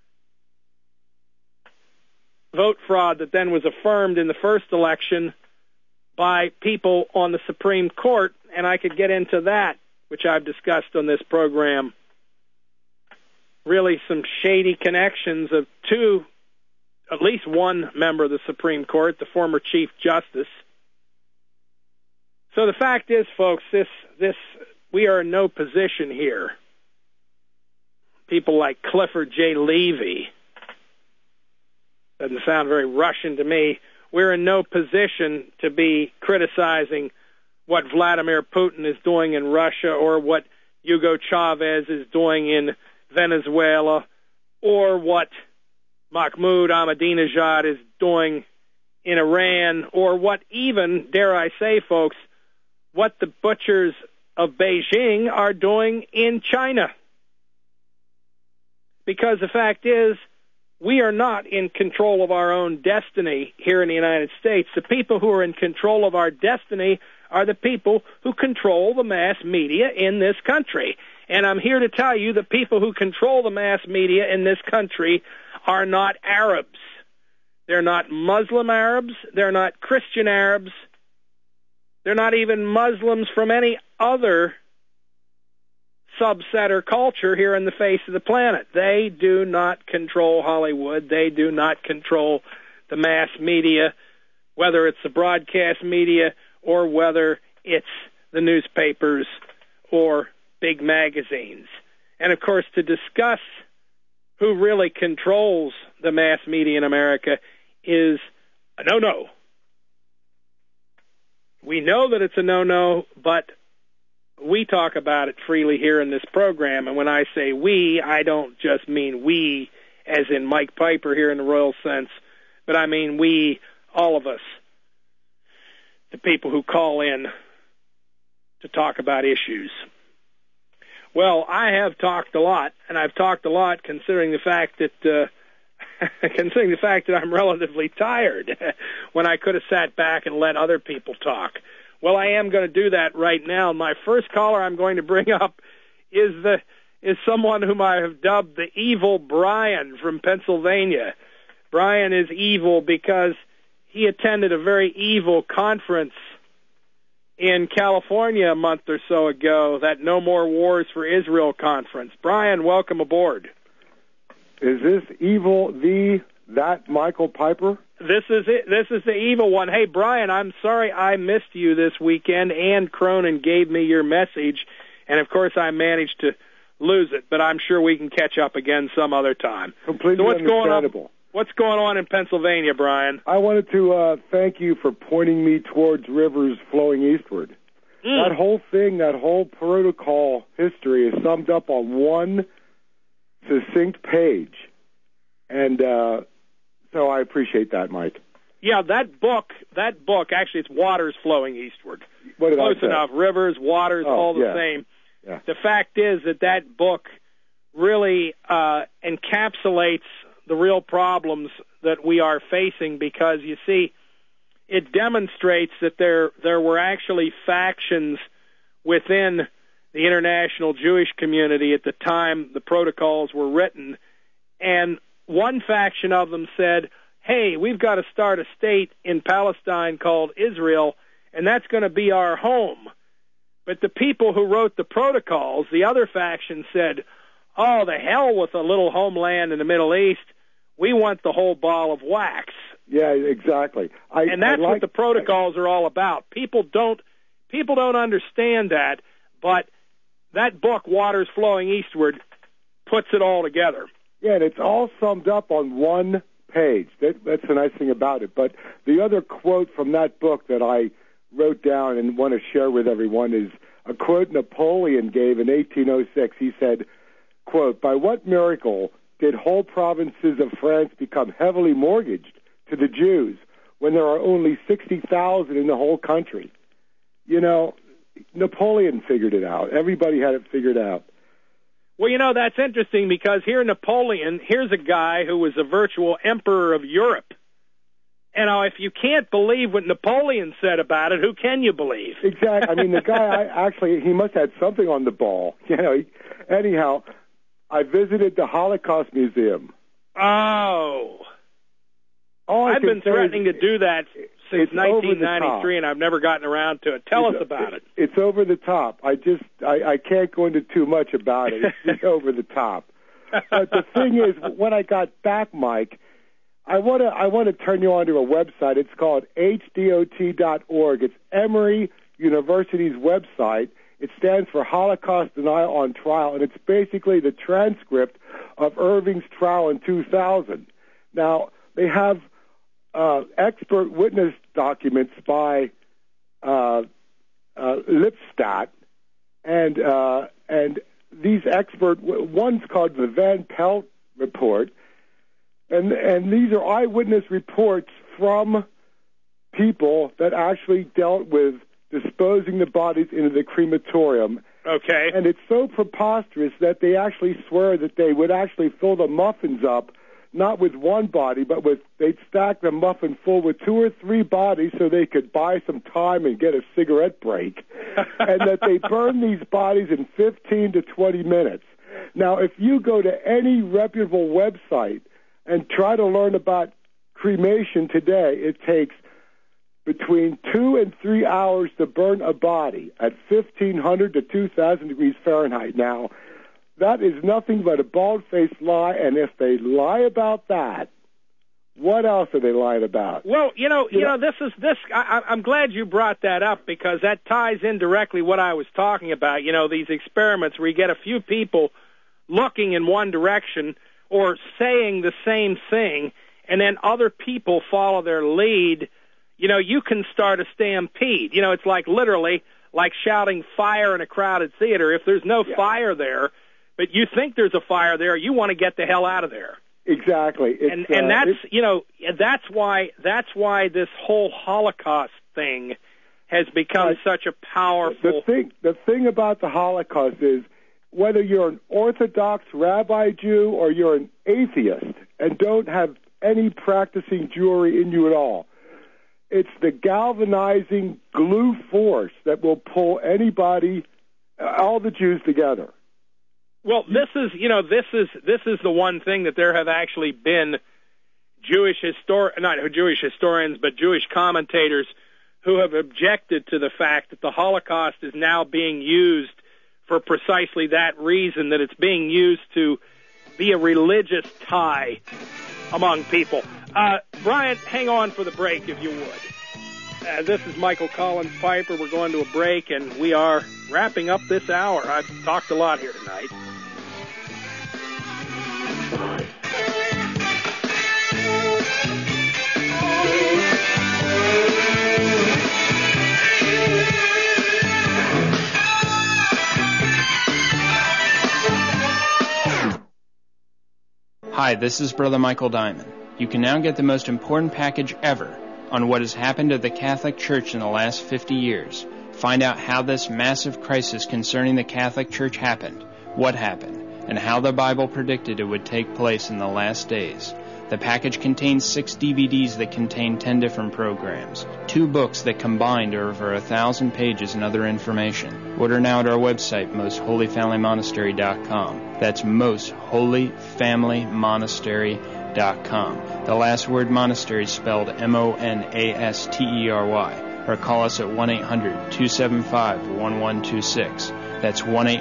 Vote fraud that then was affirmed in the first election by people on the Supreme Court, and I could get into that, which I've discussed on this program. Really some shady connections of at least one member of the Supreme Court, the former Chief Justice. So the fact is, folks, we are in no position here. People like Clifford J. Levy, doesn't sound very Russian to me. We're in no position to be criticizing what Vladimir Putin is doing in Russia, or what Hugo Chavez is doing in Venezuela, or what Mahmoud Ahmadinejad is doing in Iran, or what even, dare I say, folks, what the butchers of Beijing are doing in China. Because the fact is, we are not in control of our own destiny here in the United States. The people who are in control of our destiny are the people who control the mass media in this country. And I'm here to tell you the people who control the mass media in this country are not Arabs. They're not Muslim Arabs. They're not Christian Arabs. They're not even Muslims from any other subset or culture here on the face of the planet. They do not control Hollywood. They do not control the mass media, whether it's the broadcast media or whether it's the newspapers or big magazines. And, of course, to discuss who really controls the mass media in America is a no-no. We know that it's a no-no, but we talk about it freely here in this program, and when I say we, I don't just mean we as in Mike Piper here in the royal sense, but I mean we, all of us, the people who call in to talk about issues. Well, I have talked a lot, and I've talked a lot considering the fact that I'm relatively tired when I could have sat back and let other people talk. Well, I am going to do that right now. My first caller I'm going to bring up is someone whom I have dubbed the evil Brian from Pennsylvania. Brian is evil because he attended a very evil conference in California a month or so ago, that No More Wars for Israel conference. Brian, welcome aboard. Is this evil that Michael Piper? This is it. This is the evil one. Hey, Brian, I'm sorry I missed you this weekend. Ann Cronin gave me your message, and of course I managed to lose it, but I'm sure we can catch up again some other time. Completely so understandable. What's going on in Pennsylvania, Brian? I wanted to thank you for pointing me towards rivers flowing eastward. That whole thing, that whole protocol history is summed up on one succinct page. And so I appreciate that, Mike. Yeah, that book, actually it's Waters Flowing Eastward. What did Close I say? enough. Rivers, waters, all the same. Yeah. The fact is that book really encapsulates the real problems that we are facing, because, you see, it demonstrates that there were actually factions within the international Jewish community at the time the protocols were written, and one faction of them said, hey, we've got to start a state in Palestine called Israel, and that's going to be our home. But the people who wrote the protocols, the other faction, said, oh, the hell with a little homeland in the Middle East. We want the whole ball of wax. Yeah, exactly. And that's what the protocols are all about. People don't understand that, but that book, Waters Flowing Eastward, puts it all together. Yeah, and it's all summed up on one page. That's the nice thing about it. But the other quote from that book that I wrote down and want to share with everyone is a quote Napoleon gave in 1806. He said, quote, by what miracle did whole provinces of France become heavily mortgaged to the Jews when there are only 60,000 in the whole country? You know, Napoleon figured it out. Everybody had it figured out. Well, you know, that's interesting, because here's a guy who was a virtual emperor of Europe. And if you can't believe what Napoleon said about it, who can you believe? Exactly. I mean, the guy, he must have had something on the ball. You know, anyhow, I visited the Holocaust Museum. Oh. I've been threatening to do that since 1993, and I've never gotten around to it. Tell us about it. It's over the top. I can't go into too much about it. It's just over the top. But the thing is, when I got back, Mike, I want to turn you on to a website. It's called hdot.org. It's Emory University's website. It stands for Holocaust Denial on Trial, and it's basically the transcript of Irving's trial in 2000. Now, they have expert witness documents by Lipstadt, and these one's called the Van Pelt Report, and these are eyewitness reports from people that actually dealt with disposing the bodies into the crematorium. Okay. And it's so preposterous that they actually swear that they would actually fill the muffins up, not with one body, but they'd stack the muffin full with 2 or 3 bodies so they could buy some time and get a cigarette break, and that they burn these bodies in 15 to 20 minutes. Now, if you go to any reputable website and try to learn about cremation today, it takes between 2 and 3 hours to burn a body at 1,500 to 2,000 degrees Fahrenheit. Now, that is nothing but a bald-faced lie, and if they lie about that, what else are they lying about? Well, I'm glad you brought that up, because that ties in directly what I was talking about. You know, these experiments where you get a few people looking in one direction or saying the same thing, and then other people follow their lead. You know, you can start a stampede. You know, it's like literally like shouting fire in a crowded theater. If there's no fire there, but you think there's a fire there, you want to get the hell out of there. Exactly. And that's why this whole Holocaust thing has become such a powerful... The thing about the Holocaust is, whether you're an Orthodox rabbi Jew or you're an atheist and don't have any practicing Jewry in you at all, it's the galvanizing glue force that will pull anybody, all the Jews together. Well, this is the one thing that there have actually been Jewish historians, but Jewish commentators who have objected to the fact that the Holocaust is now being used for precisely that reason, that it's being used to be a religious tie among people. Brian, hang on for the break if you would. This is Michael Collins Piper. We're going to a break, and we are wrapping up this hour. I've talked a lot here tonight. Hi, this is Brother Michael Diamond. You can now get the most important package ever on what has happened to the Catholic Church in the last 50 years. Find out how this massive crisis concerning the Catholic Church happened, what happened, and how the Bible predicted it would take place in the last days. The package contains 6 DVDs that contain 10 different programs, 2 books that combined are over 1,000 pages and other information. Order now at our website, mostholyfamilymonastery.com. That's mostholyfamilymonastery.com. The last word monastery is spelled Monastery, or call us at 1-800-275-1126. That's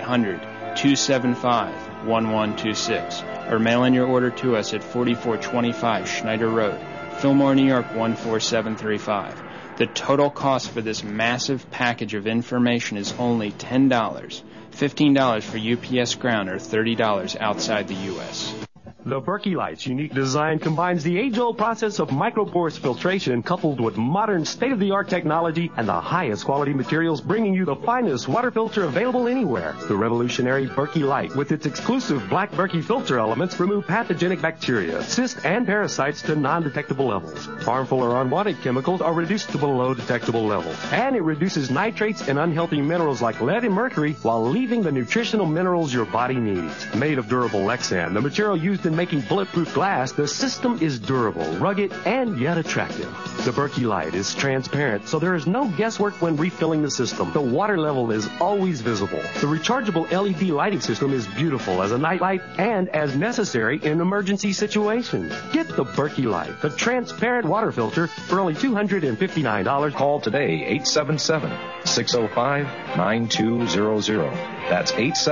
1-800-275-1126. Or mail in your order to us at 4425 Schneider Road, Fillmore, New York 14735. The total cost for this massive package of information is only $10, $15 for UPS ground, or $30 outside the U.S. The Berkey Light's unique design combines the age-old process of micropores filtration coupled with modern state-of-the-art technology and the highest quality materials, bringing you the finest water filter available anywhere. The revolutionary Berkey Light, with its exclusive black Berkey filter elements, remove pathogenic bacteria, cysts, and parasites to non-detectable levels. Harmful or unwanted chemicals are reduced to below detectable levels. And it reduces nitrates and unhealthy minerals like lead and mercury while leaving the nutritional minerals your body needs. Made of durable Lexan, the material used in making bulletproof glass, the system is durable, rugged, and yet attractive. The Berkey Light is transparent, so there is no guesswork when refilling the system. The water level is always visible. The rechargeable LED lighting system is beautiful as a night light and as necessary in emergency situations. Get the Berkey Light, the transparent water filter, for only $259. Call today, 877-605-9200. That's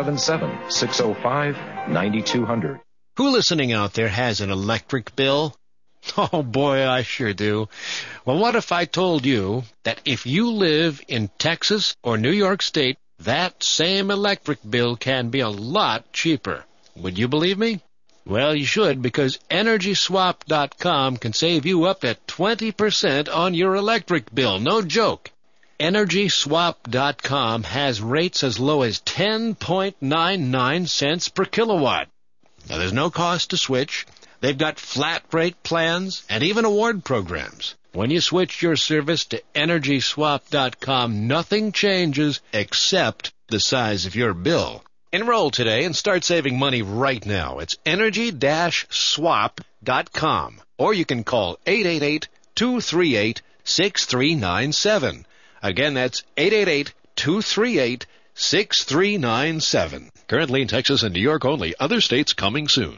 877-605-9200. Who listening out there has an electric bill? Oh boy, I sure do. Well, what if I told you that if you live in Texas or New York State, that same electric bill can be a lot cheaper? Would you believe me? Well, you should, because EnergySwap.com can save you up to 20% on your electric bill. No joke. EnergySwap.com has rates as low as 10.99 cents per kilowatt. Now, there's no cost to switch. They've got flat rate plans and even award programs. When you switch your service to EnergySwap.com, nothing changes except the size of your bill. Enroll today and start saving money right now. It's Energy-Swap.com. Or you can call 888-238-6397. Again, that's 888-238-6397. Currently in Texas and New York only. Other states coming soon.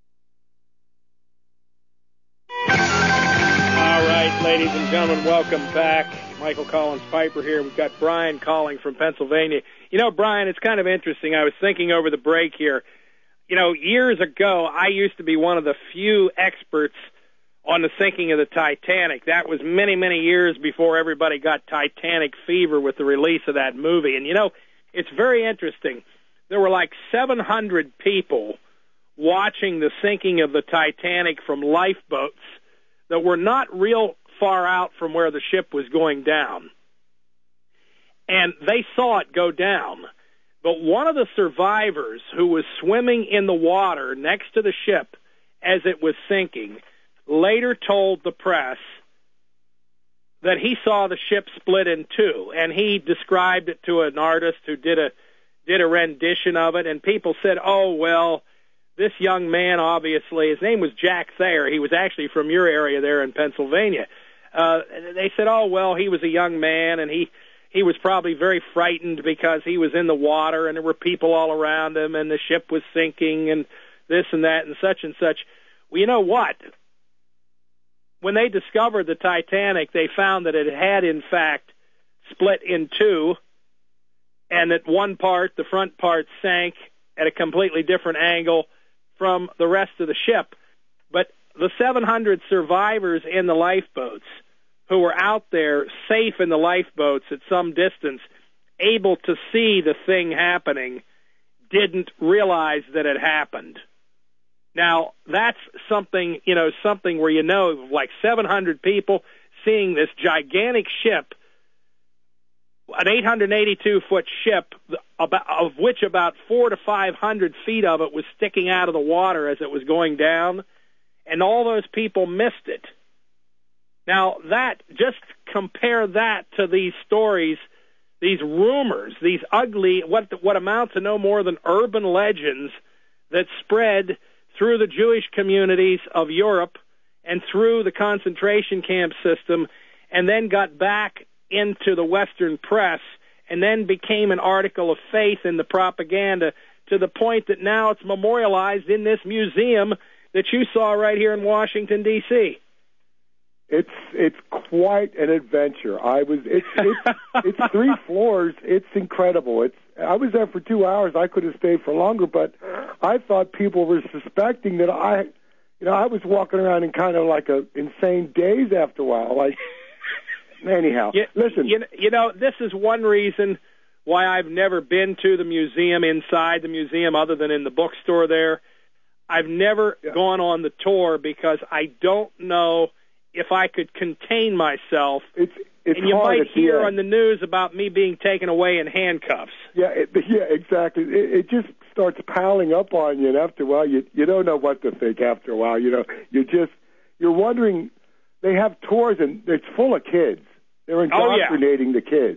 All right, ladies and gentlemen, welcome back. Michael Collins Piper here. We've got Brian calling from Pennsylvania. You know, Brian, it's kind of interesting. I was thinking over the break here. You know, years ago, I used to be one of the few experts on the sinking of the Titanic. That was many, many years before everybody got Titanic fever with the release of that movie. And, you know, it's very interesting. There were like 700 people watching the sinking of the Titanic from lifeboats that were not real far out from where the ship was going down. and they saw it go down. But one of the survivors who was swimming in the water next to the ship as it was sinking later told the press that he saw the ship split in two, and he described it to an artist who did a rendition of it, and people said, oh, well, this young man, obviously, his name was Jack Thayer. He was actually from your area there in Pennsylvania. They said, oh, well, he was a young man, and he was probably very frightened because he was in the water, and there were people all around him, and the ship was sinking, and this and that and such and such. Well, you know what? When they discovered the Titanic, they found that it had, in fact, split in two, and that one part, the front part, sank at a completely different angle from the rest of the ship. But the 700 survivors in the lifeboats who were out there safe in the lifeboats at some distance, able to see the thing happening, didn't realize that it happened. Now, that's something, something where like 700 people seeing this gigantic ship, an 882-foot ship, of which about 400 to 500 feet of it was sticking out of the water as it was going down, and all those people missed it. Now, just compare that to these stories, these rumors, these ugly, what amount to no more than urban legends that spread through the Jewish communities of Europe and through the concentration camp system, and then got back into the Western press, and then became an article of faith in the propaganda, to the point that now it's memorialized in this museum that you saw right here in Washington, D.C. It's quite an adventure. It's 3 floors. It's incredible. I was there for 2 hours. I could have stayed for longer, but I thought people were suspecting that I was walking around in kind of like a insane daze after a while. Like, anyhow, listen. This is one reason why I've never been to the museum, inside the museum, other than in the bookstore there. I've never gone on the tour because I don't know if I could contain myself. It's and you might hear on the news about me being taken away in handcuffs. Yeah, exactly. It just starts piling up on you, and after a while, you don't know what to think. After a while, you're wondering. They have tours, and it's full of kids. They're indoctrinating the kids.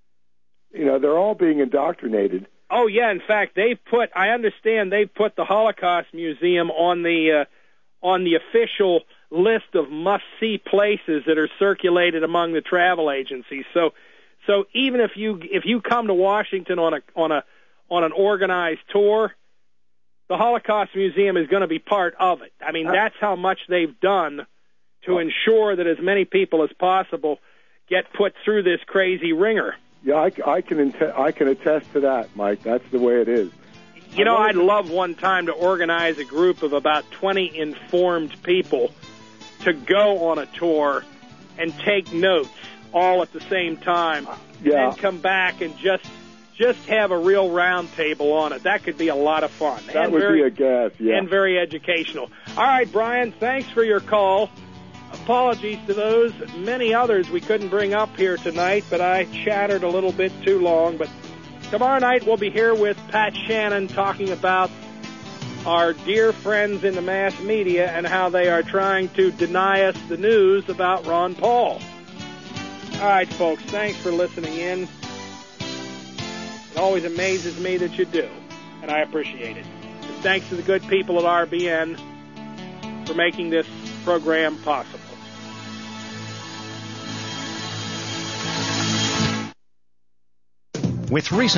They're all being indoctrinated. Oh yeah, in fact, I understand they've put the Holocaust Museum on the official list of must-see places that are circulated among the travel agencies. So even if you come to Washington on an organized tour, the Holocaust Museum is going to be part of it. I mean, that's how much they've done to ensure that as many people as possible get put through this crazy ringer. Yeah, I can attest to that, Mike. That's the way it is. I'd love one time to organize a group of about 20 informed people to go on a tour and take notes all at the same time, and come back and just have a real round table on it. That could be a lot of fun. That would be a gas, yeah. And very educational. All right, Brian, thanks for your call. Apologies to those, many others we couldn't bring up here tonight, but I chattered a little bit too long. But tomorrow night we'll be here with Pat Shannon talking about our dear friends in the mass media and how they are trying to deny us the news about Ron Paul. All right, folks, thanks for listening in. It always amazes me that you do, and I appreciate it. And thanks to the good people at RBN for making this program possible. With recent